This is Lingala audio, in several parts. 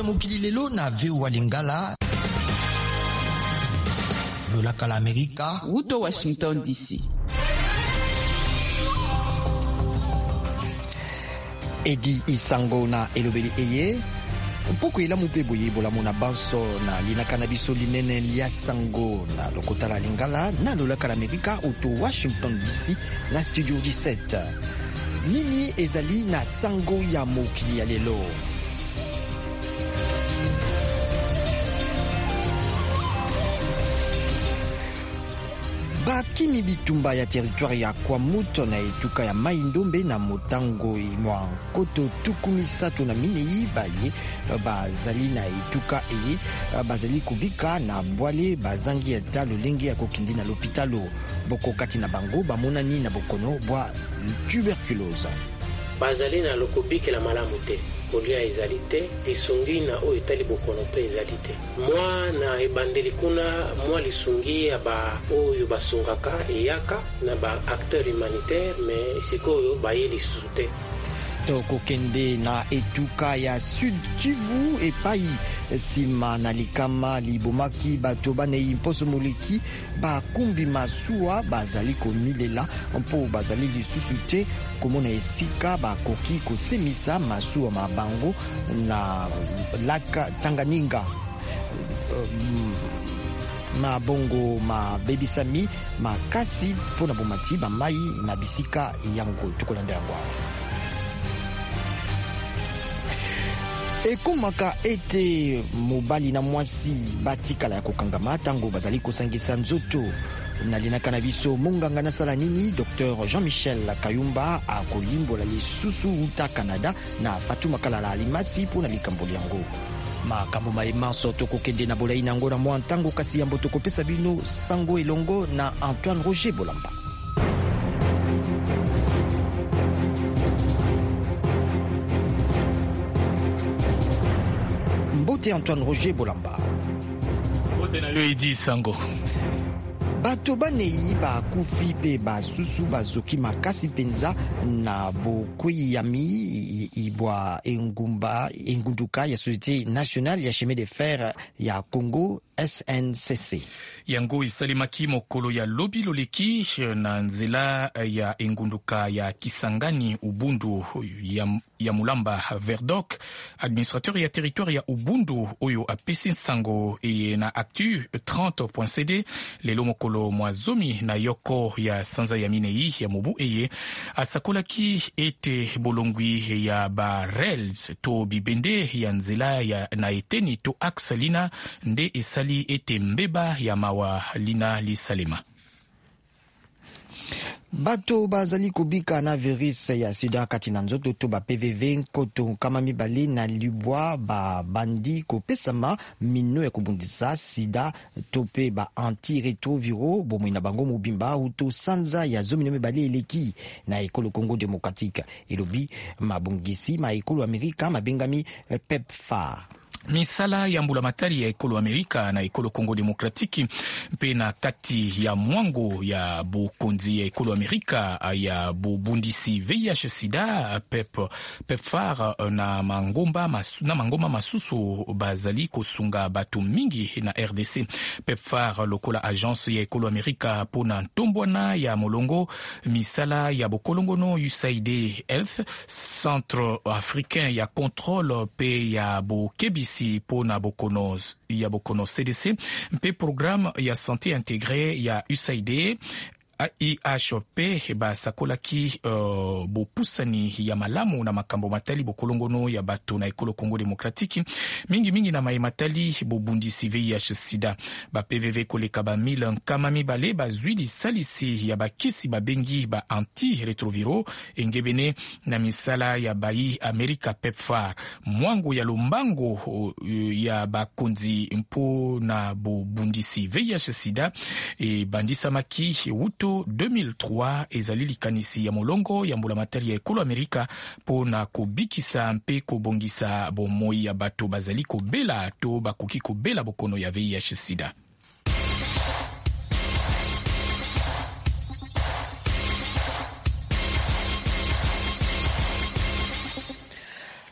mokili lelo na VOA Lingala. Lolaka la Amerika. Wuto Washington DC. Edi Isango na elobeli eye. Mpoko ila mupe boye bola mona banso na lina kanabiso linene lia sango na lokota la Lingala na lolaka la Amerika uto Washington DC na studio 17. Nini ezali na sango ya mokili ya lelo. Bakimi bitumba ya territoire ya Kwamuto na etuka ya Mai Ndombe na motango mwa koto tukumisatu na minei baye bazali na etuka eye bazali kubika na bwale bazangi ya talo lenge ya kokindi na l'hôpitalo boko kati na bango bamonani na bokono bwa tuberculose bazali na lokobike la malamu te kolia ezali te lisungi na oyo etali bokono mpe ezali te mwa na ebandeli kuna mwa lisungi ya ba oyo basungaka eyaka na ba acteur humanitaire mais sikoyo baye lisusu te tokokende na etuka ya Sud Kivu epai sima na likama libomaki bato banei mposo moleki bakumbi masuwa bazali komilela mpo bazali lisusu te komona esika bakoki kosemisa masuwa mabango na laka Tanganyika mabongo mabebisami makasi mpona bomati bamai na bisika yango tokolanda yango ekomaka ete mobali na mwasi batikala ya kokangama tango bazali kosangisa nzoto nalinaka na biso monganga nasala nini Dr Jean-Michel Kayumba akolimbola lisusu uta Canada na patu makalala alimasi mpona likambo yango makambo maemanso tokokende na bolai nango na mwa ntango kasi yambo tokopesa bino sango elongo na Antoine Roger Bolamba. Mbote Antoine Roger Bolamba. Mbote na yo Edi Sango. Bato banei bakufi pe basusu bazoki makasi penza na bokwei yami ibwa engunduka ya Société Nationale ya Chemin de Fer ya Congo SNCC. Yango isalimaki mokolo ya lobi loleki na nzela ya engunduka ya Kisangani Ubundu ya Mulamba Verdok. Administrateur ya territoire ya Ubundu oyo apesi sango e na actu 30.cd lelo mokolo mwazomi na yoko ya sanza ya minei ya mobu eye asakolaki ete bolongwi ya barels to bibende ya nzela ya na eteni to aksalina nde esali ete mbeba ya mawa lina lisalema. Bato bazali kubika na virus ya sida kati na nzoto to ba PVV nkoto kama mibale na libwa ba bandi kopesama mino ya kubundisa sida tope ba antiretroviro bomo na bango mobimba uto sanza ya zomi mibale eleki na ekolo Congo Démocratique elobi mabongisi ma ekolo Amerika mabengami PEPFAR. Misala ya mbulamatari ya ekolo Amerika na ekolo Congo Demokratiki mpe na kati ya mwango ya bokonzi ya ekolo Amerika ya bobundisi VIH sida PEPFAR na mangomba masusu bazali kosunga bato mingi na RDC. PEPFAR lokola agence ya ekolo Amerika pona ntombwana ya molongo misala ya bokolongono USAID Health Centre Africain ya contrôle pe ya bokebisi pona bokono CDC mpe programme ya santé intégrée ya USAID IHP basakolaki bopusani ya malamu na makambo matali bokolongono ya bato na ekolo Congo Demokratiki mingi na mai matali bobundisi VIH sida ba PVV koleka ba 1000 nkama mibale bazwili salisi ya bakisi babengi ba anti-retroviro engebene na misala ya bayi Amerika PEPFAR mwango ya lombango ya bakonzi mpo na bobundisi VIH sida e bandisa maki wuto 2003 ezali likanisi ya molongo ya mbulamatari ya ekolo Amerika pona kobikisa mpe kobongisa bomoi ya bato bazali kobela to bakoki kobela bokono ya VIH sida.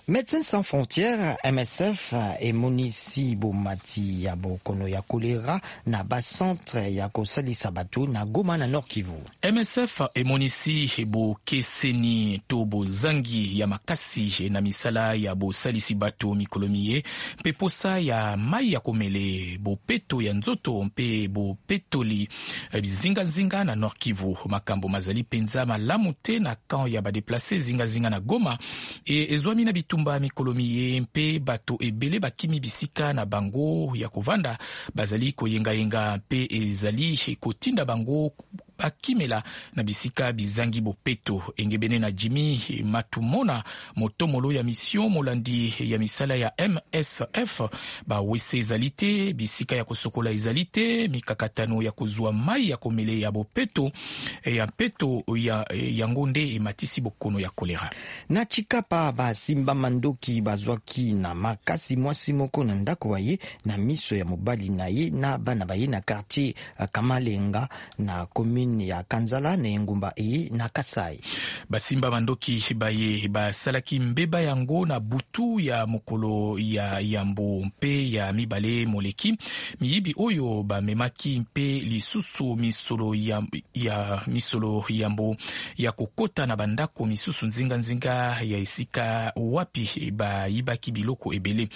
Médecins sans frontières MSF emonisi bomati ya bokono ya kolera na bacentre ya kosalisa bato na Goma na Nord Kivu. MSF emonisi bokeseni to bozangi ya makasi na misala ya bosalisi bato mikolomiye mpe posa ya mai ya komele bopeto ya nzoto mpe bopetoli bizingazinga na Nord Kivu. Makambo mazali penza malamu te na camp ya badeplace zingazinga na Goma ezwami na bitumba mikolomiye mpe bato ebele bakimi bisika na bango ya kovanda bazali koyenga mpe ezali kotinda bango bakimela na bisika bizangi bopeto. Engebene na Jimmy Matumona motomolo ya mission molandi ya misala ya MSF wese ezalite bisika ya kosokola ezalite mikakatano ya kozwa mai ya komele ya bopeto ya peto ya ngonde ematisi bokono ya kolera. Na Chikapa basimba mandoki bazwaki na makasi mwasi moko na ndako baye na miso ya mobali na ye na bana baye na quartier Kamalenga na commune ya Kanzala na engumba na Kasai. Basimba mandoki baye basalaki mbeba yango na butu ya mokolo ya yambo mpe ya mibale moleki miyibi oyo bamemaki mpe lisusu misolo yambo ya kokota na bandako misusu nzinga ya esika wapi bayibaki biloko ebele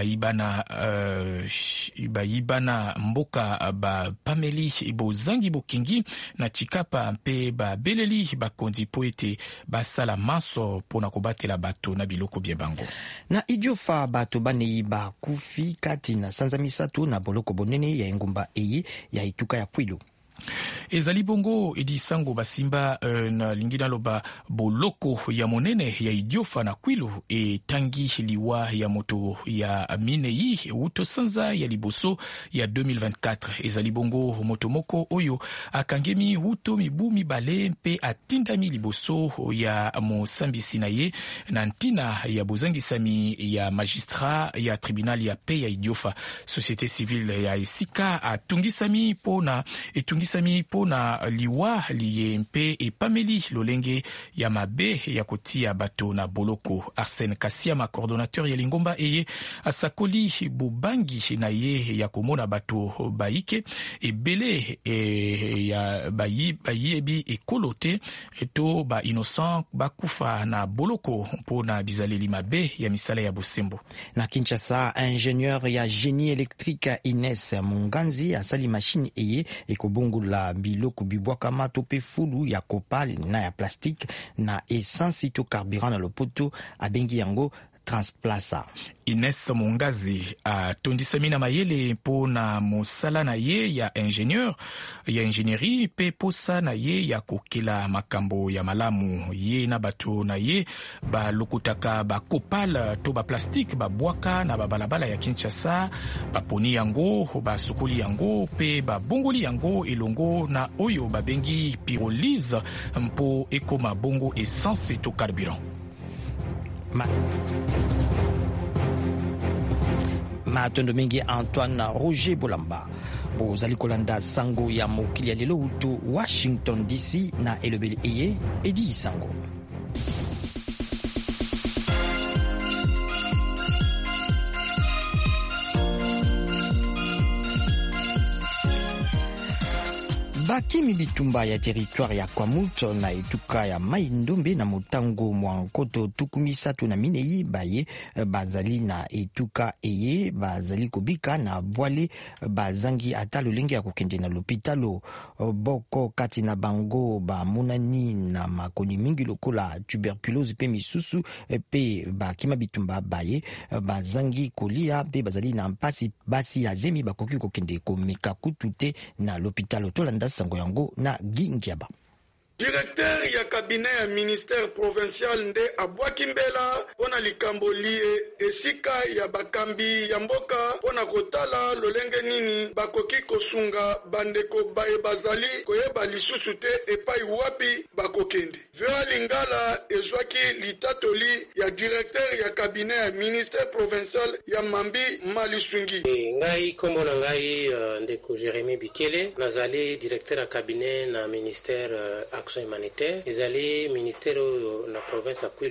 bayibana mboka bapameli bozangi bokingi na Chikapa mpe babeleli bakonzi po ete basala maso pona kobatela bato na biloko bie bango. Na Idiofa bato banei bakufi kati na sanza misato na boloko bonene ya engumba ya ituka ya Kwilu. Ezali bongo edisango basimba na lingina loba boloko ya monene ya Idiofa na Kwilu tangi liwa ya moto ya minei uto sanza ya liboso ya 2024. Ezali bongo moto moko oyo akangemi uto mibu mibale mpe atindami liboso ya mosambisi na ye na ntina ya bozangisami ya magistrat ya tribunal ya pe ya Idiofa. Société civile ya esika atungisami pona liwa liye mpe epameli lolenge ya mabe ya kotia bato na boloko. Arsène Kassiama, coordonnateur ya lingomba asakoli bubangi na ye ya komona bato baike ebele ya bayebi ekolote eto ba innocent bakufa na boloko mpona bizaleli mabe ya misala ya bosembo. Na Kinshasa, ingénieur ya génie électrique Ines Munganzi asali machine ekobungula biloko bibwakama to pe fulu ya kopal na ya plastique na essence to carburant na lopoto abengi yango Transplaza. Ines Mungazi atondisami na mayele po na mosala na ye ya ingénierie pe posa na ye ya kokela makambo ya malamu ye na bato na ye balokutaka bakopal to baplastique babwaka na babalabala ya Kinshasa baponi yango basukuli yango pe babongoli yango elongo na oyo babengi pyrolyse mpo ekoma bongo essence to carburant. Matondo mingi Antoine Roger Bolamba bozali kolanda sango ya mokili ya lelo utu Washington DC na elobeli edi sango. Bakimi bitumba ya territoire ya Kwamuto na etuka ya Mai Ndombe na Motango mwankoto tukumisatu na minei baye bazali na etuka bazali kobika na bwale bazangi ata lolenge ya kokende na lopitalo boko kati na bango bamonani na makoni mingi lokola tuberculose pe misusu pe bakima bitumba baye bazangi kolia pe bazali na mpasi basi ya zemi bakoki kokende komeka kutute na lopitalo tolanda sango yango na Gingiaba. Directeur ya cabinet ya ministère provincial nde abwaki mbela pona likambo lie esika ya bakambi ya mboka pona kotala lolenge nini bakoki kosunga bandeko bazali koyeba lisusu te epai wapi bakokende. Vea Lingala ezwaki litatoli ya directeur ya cabinet ya ministère provincial ya Mambi Malisungi. Ngai kombo na ngai ndeko Jérémy Bikele nazali directeur ya cabinet na ministère humanitaire ezali ministère na province ya Kwilu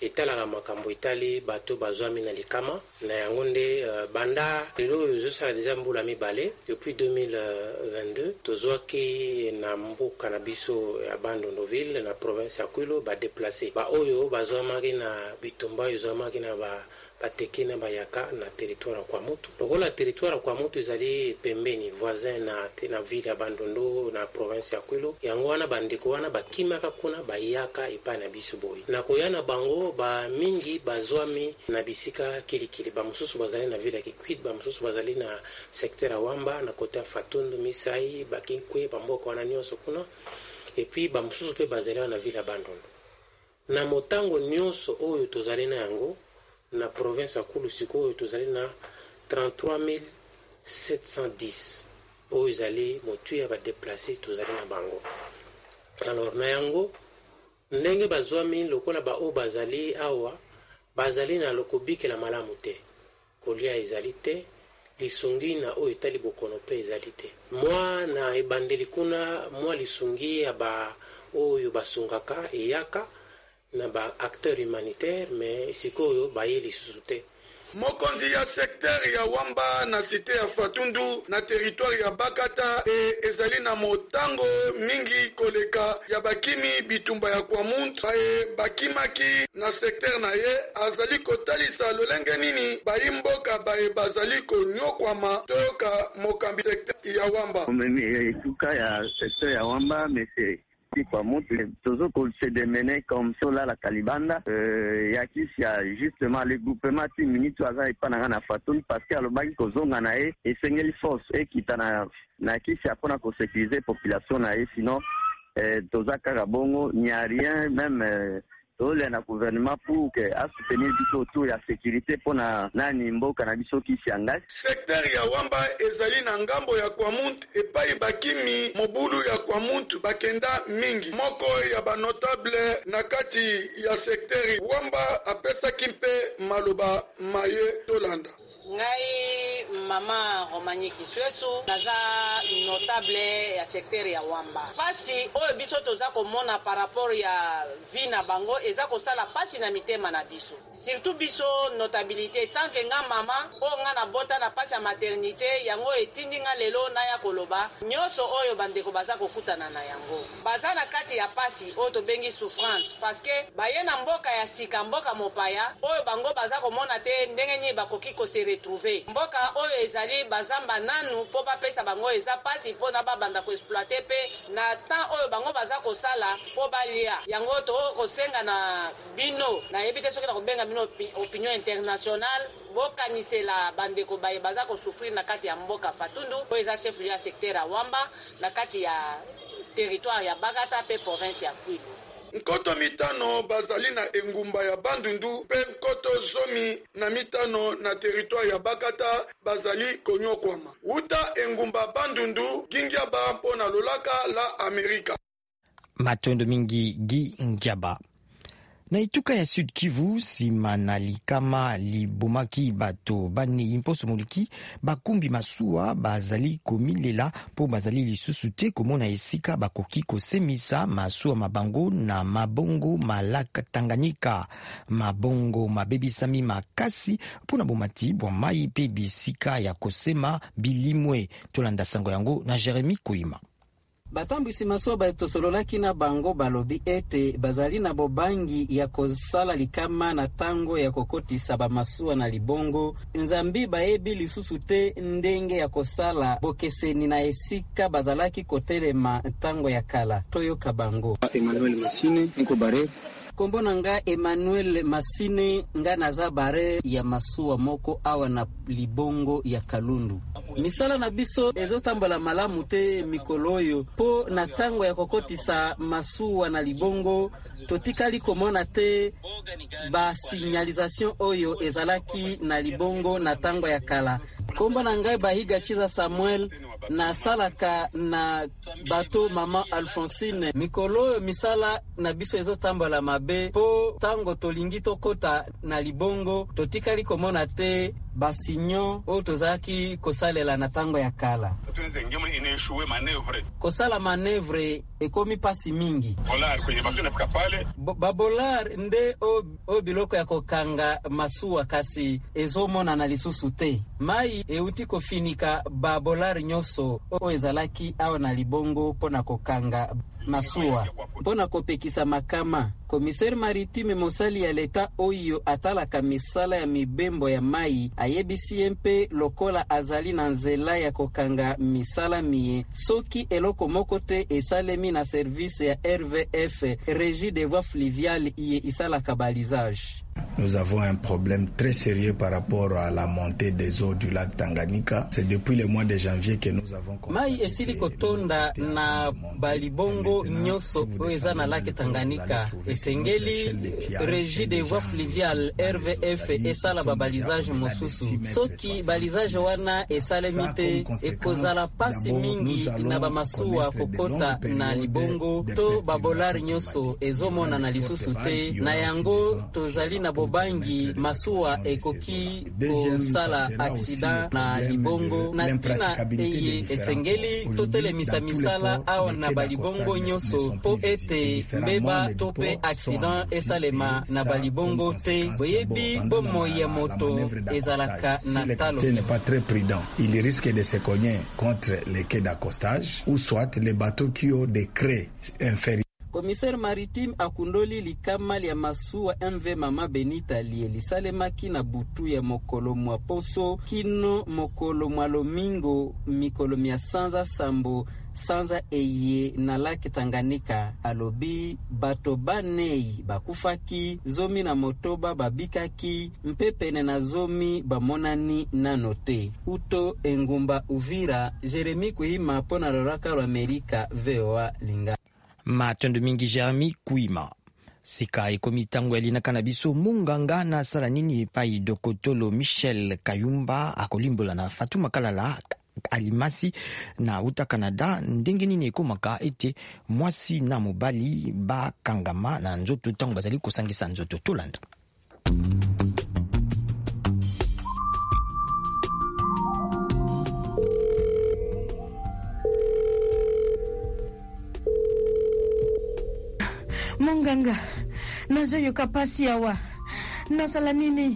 etalaka makambo etali bato bazwami na likama na yango nde banda lelo ezosala deja mbula mibale depuis 2022 tozwaki na mboka na biso ya Bandunduville na province ya Kwilu badeplace baoyo bazwamaki na bitumba ezwamaki na bateke na bayaka na territoire ya Kwamutu. Lokola territoire ya Kwamutu ezali pembeni voisin na ville ya Bandundu na province ya Kwilu, yango wana bandeko wana bakimaka kuna bayaka epai na biso boyi. Na koyana bango ba mingi bazwami na bisika kilikili, ba mususu bazali na ville ya Kikwit, ba mususu bazali na secteur ya Wamba na kota Fatundu, Misai, Bakinkwe, bamboka wana nyonso kuna, et puis ba mususu pe bazali na ville ya Bandundu. Na motango nyonso oyo tozali na yango na province ya Kulu sikoyo tozali na 33,710 oyo ezali motu ya badeplace tozali na bango. Alors na yango ndenge bazwami lokola oyo bazali awa bazali na lokobikela malamu te, kolia ezali te, lisungi na oyo etali bokono pe ezali te. Mwa na ebandeli kuna mwa lisungi ya oyo basungaka eyaka na ba acteur humanitaire mais sikoyo baye lisusu te. Mokonzi ya secteur ya Wamba na cité ya Fatundu na territoire ya Bakata ezali na motango mingi koleka ya bakimi bitumba ya Kwamuntu bakimaki na secteur na ye azali kotalisa lolenge nini bayimboka bazali konyokwama toyoka mokambi secteur ya Wamba. Etuka ya secteur ya Wamba mais kwa mutu tozo ko se démener comme cela la Kalibanda yakisi ya justement le groupement minute aza ipana na Fatundu parce que alobaki kozonga na e esengeli force ekitana na kisi apona ko sécuriser population na e sinon toza kaka bongo n'y a rien même tole na gouvernement pour que a soutenir biso autour ya sécurité pona nani mboka na biso kisi anga. Secteur ya Wamba ezali na ngambo ya Kwamuntu epai bakimi mobulu ya Kwamuntu bakenda mingi. Moko ya ba notable na kati ya secteur Wamba apesa kimpe maloba maye Tolanda. Ngai mama Romani Kiswesu naza notable ya secteur ya Wamba. Pasi oyo biso toza komona par rapport ya vie na bango eza kosala pasi na mitema na biso. Surtout biso notabilité tant que nga mama o nga na bota na pasi ya maternité yango etindi nga lelo na ya koloba nyoso oyo bandeko baza kokutana na yango. Baza na kati ya pasi oyo tobengi souffrance parce que baye na mboka ya sika mboka mopaya oyo bango baza komona te ndenge nyi bakoki kosere trouver mboka oyo ezali bazamba nanu po bapesa bango eza pasi po na babanda ko exploiter pe na temps oyo bango baza kosala po balia yango to kosenga na bino na yebite soki na kobenga bino opinion internationale bokanisela bandeko baye baza ko souffrir na kati ya mboka Fatundu po eza chef ya secteur ya Wamba na kati ya territoire ya Bagata pe province ya Kwilu. Nkoto mitano bazali na engumba ya Bandundu pe nkoto zomi na mitano na territoire ya Bakata bazali konyokwama. Uta engumba Bandundu gingiaba mpo na lolaka la Amerika. Matondo mingi gingiaba. Na ituka ya Sud Kivu sima na likama libomaki bato bani imposo moliki bakumbi masuwa bazali komilela po bazali lisusu te komona esika bakoki kosemisa masuwa mabango na mabongo malaka Tanganyika mabongo mabebisami makasi pona bomati bwa mai pe bisika ya kosema bilimwe tolanda sango yango na Jeremy Kuima. Batambwisi masuwa baitosololaki na bango balobi ete bazali na bobangi ya kosala likama na tango ya kokotisa bamasuwa na libongo nzambi bayebi lisusu te ndenge ya kosala bokeseni na esika bazalaki kotelema tango ya kala toyoka bango. Emmanuel Masine nko bare Kombona nga Emmanuel Masine nga naza bare ya masuwa moko awa na libongo ya Kalundu. Misala na biso ezotambola malamu te mikoloyo po na tango ya kokotisa masuwa na libongo totikali komona te ba signalisation oyo ezalaki na libongo na tango ya kala. Kombona nga Bahiga Chiza Samuel na salaka na bato mama Alphonsine mikolo misala na biso ezotambola mabe po tango tolingi tokota na libongo totikali komona te basinyo o tozaki kosalela na tango ya kala. kosala manevre ekomi pasi mingi. Babolar nde o biloko ya kokanga masuwa kasi ezomona na lisusu te. Mai euti kofinika babolar nyoso o ezalaki awa na libongo pona kokanga masuwa mpona kopekisa makama. Komiseri maritime mosali ya leta oyo atalaka misala ya mibembo ya mai ayebisi mpe lokola azali na nzela ya kokanga misala mie soki eloko moko te esalemi na service ya RVF Régie des voies fluviales iye isalaka balisage. Nous avons un problème très sérieux par rapport à la montée des eaux du lac Tanganyika. C'est depuis le mois de janvier que nous avons mai esili kotonda na balibongo nyoso oeza na lac Tanganyika. Esengeli Régie des voies fluviales RVF esala babalisage mosusu. Soki balisage wana esalemi te ekozala pasi mingi na bamasuwa kokota na libongo to babolari nyoso ezomona na lisusu te na yango tozali na bobangi masuwa ekoki kosala accident na libongo na tina eye esengeli totelemisa misala awa na balibongo nyoso po ete mbeba tope accident esalema na balibongo te boyebi bomoi ya moto ezalaka na talo. n'est pas très prudent. Il risque de se cogner contre les quais d'accostage ou soit les bateaux qui ont des craies inférieures. Commissaire maritime akundoli likama ya masuwa MV Mama Benita lisalemaki na butu ya mokolo mwa poso kino mokolo mwa lomingo mikolo mia sanza sambo sanza eye na laki Tanganyika alobi bato banei bakufaki zomi na motoba babikaki mpepene na zomi bamonani nanote. Uto Engumba Uvira, Jeremy Kuima pona loraka lo Amerika VOA Linga. Matondo mingi Jeremy Kuima. Sika ekomi tango elinaka na biso munganga na sala nini epai Dokotolo Michel Kayumba akolimbola na Fatuma Kalala Alimasi na uta Canada ndenge nini ekomaka ete mwasi na mobali ba kangama na nzoto tango bazali kosangisa nzoto tolanda. Munganga, nazoyo kapasi yawa. Nasala nini?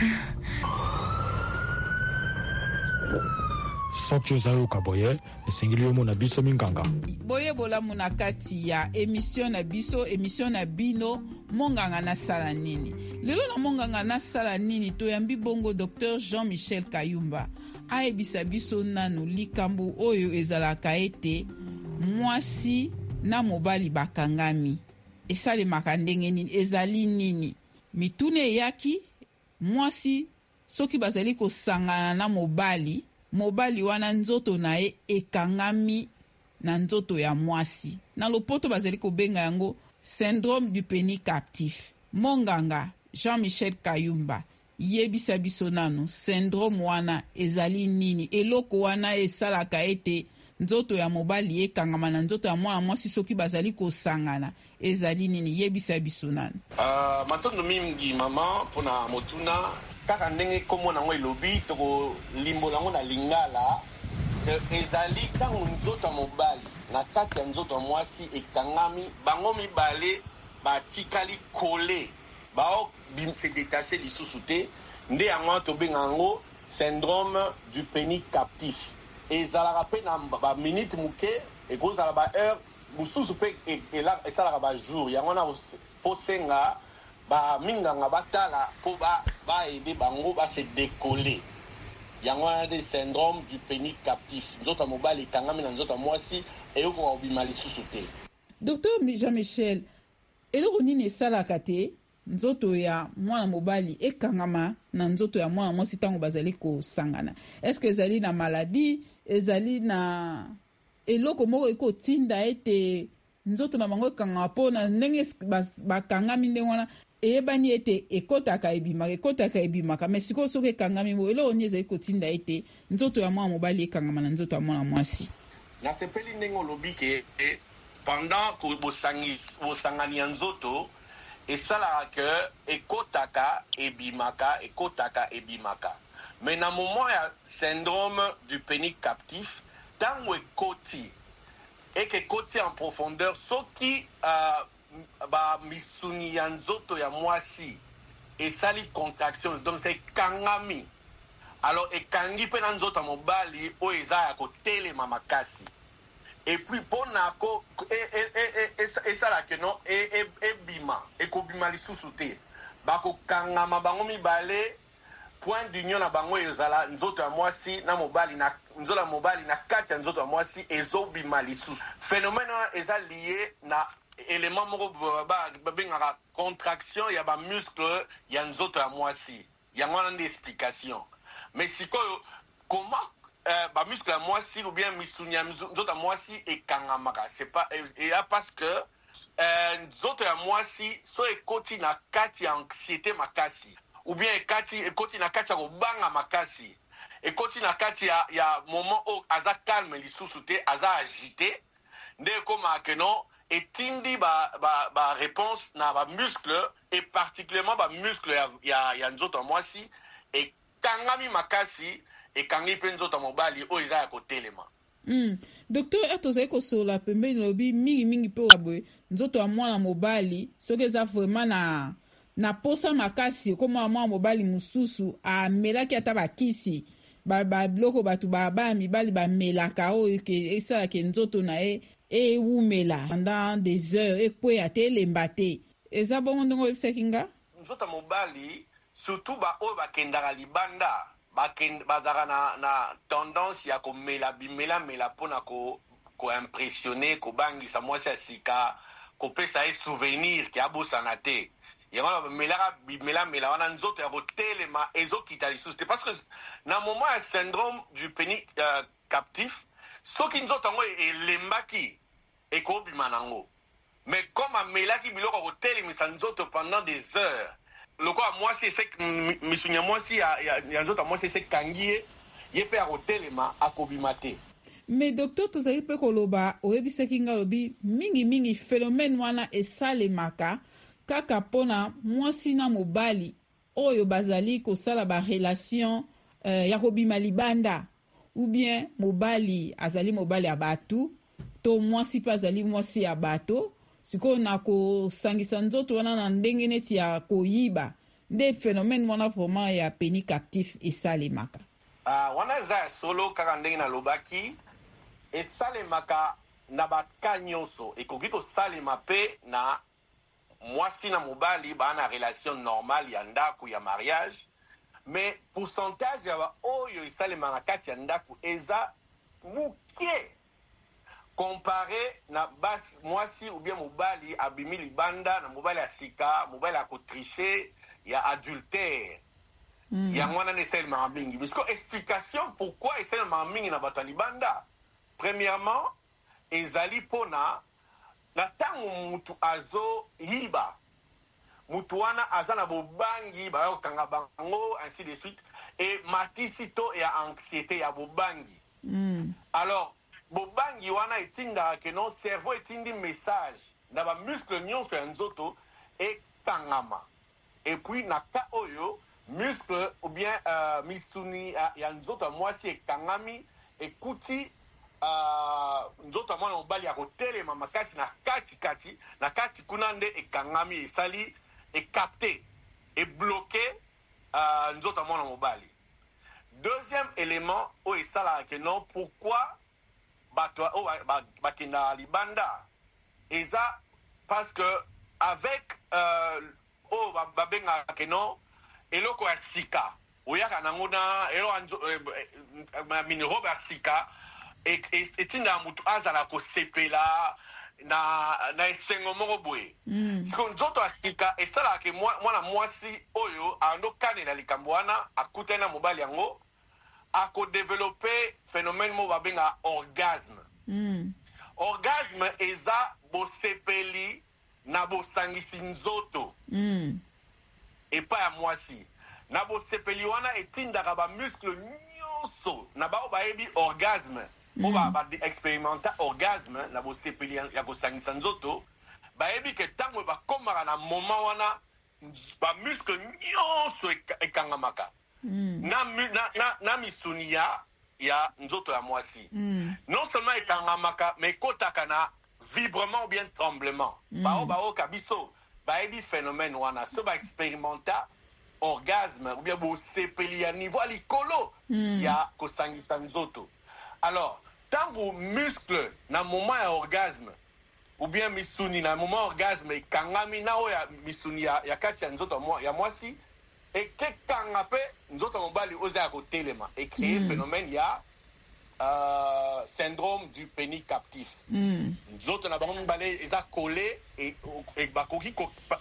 Soki ozayo kaboye, esengeli yo mona biso minganga. Boye bola muna kati ya emission na biso, emission na bino, monganga nasala nini. Lelo na monganga nasala nini, toyambi bongo Dr. Jean-Michel Kayumba. Aebisa biso nanu likambu oyo ezalaka ete mwasi na mobali bakangami. Esale makandenge nini, ezali nini. Mitune yaki, mwasi, soki bazali kosangana na mobali, mobali wana nzoto na ekangami na nzoto ya mwasi. Na lopoto bazali kobenga yango syndrome du pénis captif. Monganga Jean-Michel Kayumba yebisa biso nanu syndrome wana ezali nini, eloko wana esalaka ete nzoto ya mobali ekangama na nzoto ya mwana mwasi soki bazali kosangana ezali nini, yebisa biso nanu. Matondo mingi mama pona motuna kaka ndenge komo nango elobi toko limbola ngo na lingala ezali tango nzoto ya mobali na kati ya nzoto ya mwasi ekangami bango mibale batikali kole bao bimse détaché lisusu te nde yango tobenga yango syndrome du pénis captif. Ezalaka pe na ba minute muke ekozala ba heure mususu pe esalaka ba jour yango na fosenga ba minganga batala po ba aider bango ba se décoller yango na de syndrome du pénis captif. Nzoto mobali kangami na nzoto mwasi eyoko obima lisusu te. Docteur Jean-Michel, eloko nini esalaka te nzoto ya mwana mobali ekangama na nzoto ya mwana mwasi tango bazali kosangana? Est-ce que ezali na maladie, ezali na eloko moko ekotinda ete nzoto na bango ekangama po na ndenge bakangami ndenge wana eyebani ete ekotaka ebimaka mais sikoyo soki ekangami mo eloko nini ezali kotinda ete nzoto ya mwana mobali ekangama na nzoto ya mwana mwasi? Nasepeli ndenge olobi ke pendant bosangani ya nzoto esalaka ke ekotaka ebimaka. Mais na moment ya syndrome du pénis captif tango ekoti eke ekoti en profondeur soki ba misuni ya nzoto ya mwasi esali contraction donc c'est ekangami alors ekangi mpe na nzoto ya mobali oyo eza ya kotelema makasi et puis mpona esalake no ebima ekobima lisusu te bakokangama bango mibale point d'union na bango ezala nzoto ya mwasi na mobali na nzoto ya mobali na kati ya nzoto ya mwasi ezobima lisusu. Phénomène eza lié na élément moko babengaka contraction ya bamuscle ya nzoto ya mwasi yango wana nde explication. Mais sikoyo comment bamuscle ya mwasi ou bien misuni ya nzoto ya mwasi ekangamaka c'est pas parce que nzoto ya mwasi so ekoti na kati ya anxiété makasi ou bien ekoti na kati ya kobanga makasi ekoti na kati ya moment oyo aza calme lisusu te aza agité nde ekomaka no etindi ba réponse na bamuscle et particulièrement bamuscle ya nzoto ya mwasi ekangami makasi ekangi mpe nzoto ya mobali oyo eza ya kotelema. Docteur tozali kosola pembeni lobi mingi mpe oyo boye nzoto ya mwana mobali soki eza vraiment na posa makasi koma mwana mobali mosusu amelaki ata bakisi babiloko bato baya mibali bamelaka oyo esalaka nzoto na ye ewumela pendant des heures ekweya te elemba te eza bongo ndenge oyebisaki nga nzoto ya mobali surtout oyo bakendaka libanda bazalaka na tendance ya komela bimela mpona koimpressionne kobangisa mwasi ya sika kopesa ye souvenir ke abosana te yango bamelaka bimela wana nzoto ya kotelema ezokita lisusu te parce que na moment ya syndrome du pénis captif soki nzoto yango elembaki ekobima nango mais comme amelaki biloko ya kotelemisa nzoto pendant des heures lokola mwasi misuni ya mwasi ya nzoto ya mwasi esekangi ye mpe ya kotelema akobima te. Mais docteur tozali mpe koloba oyebisaki nga lobi mingi phénomène wana esalemaka kaka mpona mwasi na mobali oyo bazali kosala barelation ya kobima libanda ou bien mobali azali mobali ya bato to mwasi mpe azali mwasi ya bato sikoyo na kosangisa nzoto wana na ndenge neti ya koyiba nde phénomène wana vraiment ya pénis captif esalemaka. Wana eza ya solo kaka ndenge nalobaki esalemaka na baka nyonso ekoki kosalema mpe na mwasi na mobali baa na relation normale ya ndako ya mariage mais pourcentage ya baoyo esalemaka kati ya ndako eza muke comparé na mwasi ou bien mobali abimi libanda na mobali ya sika mobali ya kotriche ya adultère yango wana esalemaka mingi mais explication pourquoi esalemaka mingi na bato ya libanda premièrement ezali mpona na ntango mutu azoyiba mutu wana aza na bobangi baya kokanga bango ainsi de suite e matisi to ya anxiété ya bobangi alors bobangi wana etindaka ke non cerveau etindi message na bamuscle nyonso ya nzoto ekangama et puis na ka oyo muscle ou bien misuni ya nzoto ya mwasi ekangami ekuti nzoto ya mwana mobali ya kotelema makasi na kati kuna nde ekangami esali ekapte ebloke nzoto ya mwana mobali. Deuxième élément oyo esalaka ke non pourquoi bato oyo bakendaka libanda eza parce que avec oyo babengaka ke non eloko ya sika oyaka nango na robe ya sika etindaka mutu azala kosepela na esengo moko boye siko nzoto ya sika esalaka mwana mwasi oyo akanela likambo wana akutani na mobali yango akodevelope phénomène moko babengaka orgasme. Orgasme eza bosepeli na bosangisi nzoto epai ya mwasi na bosepeli wana etindaka bamuscle nyonso na bao bayebi orgasme oyo baexperimenta orgasme na bosepeli ya kosangisa nzoto bayebi ke ntango bakomaka na moment wana bamuscle nyonso ekangamaka na misuni ya nzoto ya mwasi. Non seulement ekangamaka, mais kotaka na vibrement ou bien tremblement. Bao kabiso, baebi phénomène wana, so ba expérimenta orgasme, ou bien bo sepeli à niveau à likolo, ya kosangisa nzoto. Alors, tango muscle na moment ya orgasme, ou bien misuni na moment orgasme, kangami na o ya misuni ya kati ya nzoto ya mwasi, et que kangape, nzoto mobali oza ya kotelema, et créer phénomène ya syndrome du pénis captif. Nzoto na bango mobali eza collé, et bakoki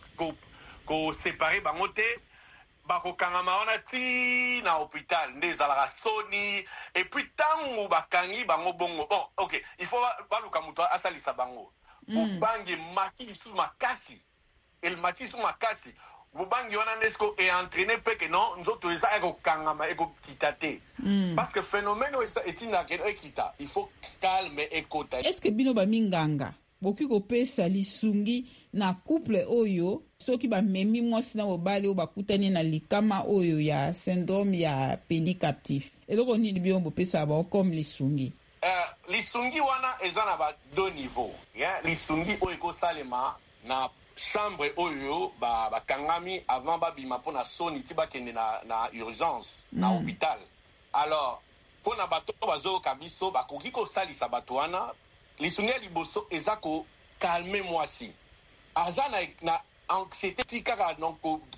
ko séparer bangote, bako kangama wana ti na hôpital nde ezalaka soni, et puis tango bakangi bango bongo. Bon, ok, il faut baluka muto asalisa bango. Bubangi maki lisusu makasi, el maki lisusu makasi. Bubangi wana nesko e entraîné peke non, nzoto eza eko kangama eko kita te. Parce que phénomène etina keno ekita, il faut calme ekota. Est-ce que bino ba minganga boki kopesa lisungi na couple oyo soki ba memi mwasi na mobali o bakutani na likama oyo ya syndrome ya pénis captif? Eloko nini bino bopesa ba comme lisungi? Lisungi wana eza na ba deux niveaux. Lisungi oyo ekosalema na chambre oyo bakangami avant babima mpona soni ti bakende na urgence na hôpital. Alors mpona bato bazoyoka biso bakoki kosalisa bato wana lisungi ya liboso eza kokalme mwasi aza na anxiété ti kaka donc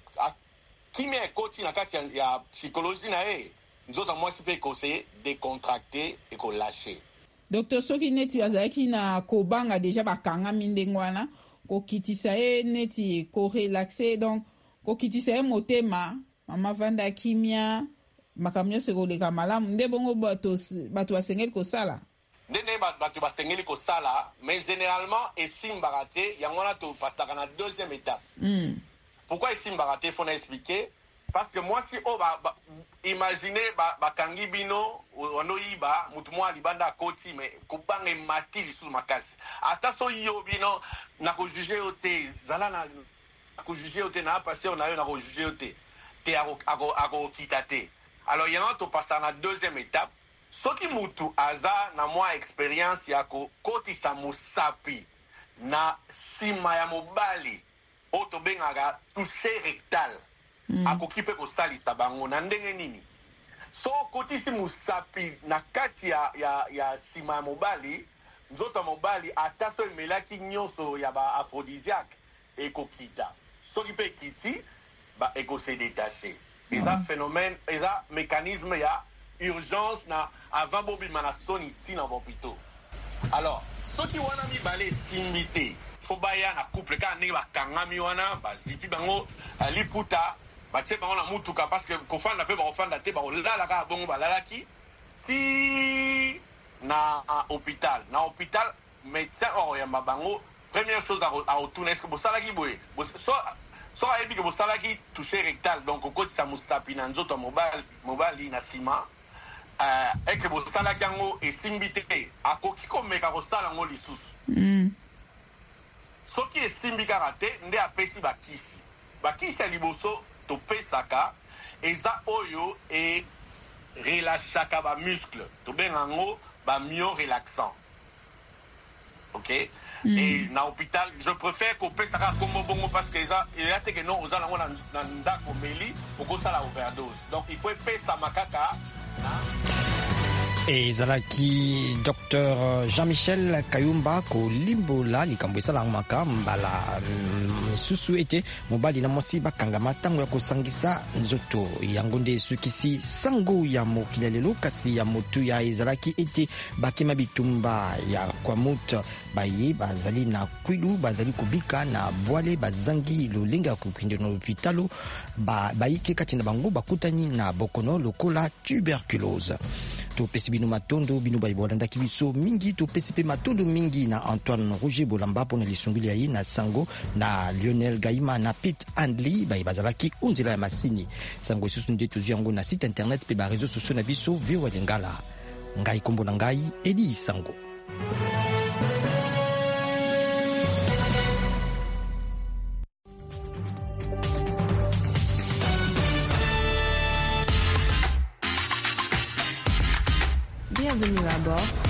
kimia ekoti na kati ya psychologie na ye nzoto mwasi mpe ekose décontracté ekolâché. Docteur, soki neti azalaki na kobanga deja bakangami ndenge wana kokitisa ye neti korelaxe, donc kokitisa ye motema mama vanda kimia makambo nyonso ekoleka malamu, nde bongo bato basengeli kosala? Ndene bato basengeli kosala, mais généralement esimbaka te, yango wana topasaka na deuxième étape. Pourquoi esimbaka te? Faut na expliquer. Parce que moi si imaginez bakangi bino wano yiba mutu mwa libanda koti mais kubanga emati lisusu makasi ata so yo bino na ko juger ote zala na ko juger ote na passer na yo na ko juger ote te ako kitate. Alors yango to passa na deuxième étape, soki mutu aza na mwa expérience ya ko kotisa musapi na sima ya mobali oto bengaka toucher rectal. Akoki pe kosalisa bango na ndenge nini? So kotisi musapi na kati ya sima ya mobali, nzoto mobali ata so emelaki nyonso ya ba aphrodisiaque ekokita. Soki pe kiti ba ekose détaché. Eza phénomène, eza mécanisme ya urgence na avant bobima na soni ti na hôpital. Alors, soki wana mibale simbi te, fo baya na couple ka ndenge bakangami wana bazipi bango liputa batie bango na mutuka parce que kofanda pe bakofanda te bakolala kaka bongo balalaki ti na hôpital. Na hôpital médecin okoyamba bango première chose à retourner est-ce que bosalaki boye so ayebi ke bosalaki toucher rectal donc okotisa mosapi na nzoto mobali na nsima eke bosalaki yango esimbi te akoki komeka kosala yango lisusu. Soki esimbi kaka te nde apesi bakisi ya liboso topesaka eza oyo e relâchaka ba muscle tobenga yango ba myo relaxant. Ok? Et na hôpital je préfère kopesaka kombo bongo parce que eza te ke non oza nango na ndako meli okosala overdose, donc il faut epesa makaka na ezalaki Dr Jean-Michel Kayumba kolimbola likambo esalamaka mbala misusu ete mobali na mwasi bakangama ntango ya kosangisa nzoto yango nde esukisi sango ya mokili lelo. Kasi ya motu ya ezalaki ete bakema bitumba ya kwamut baye bazali na kwilu bazali kubika na bwale bazangi lolenga ya kokende na hôpitalo bayike kati na bango bakutani na bokono lokola tuberculose. Topesi bino matondo bino bayibolandaki biso mingi, topesi pe matondo mingi na Antoine Roger Bolamba pona lisunguli ya na sango na Lionel Gaima na Pete Andli bazalaki unzela ya masini sango isusu nde tuzu yango na site internet pe ba réseaux sociaux na biso VOA Lingala. Ngai kombo na ngai Edi Sango. Bienvenue à bord.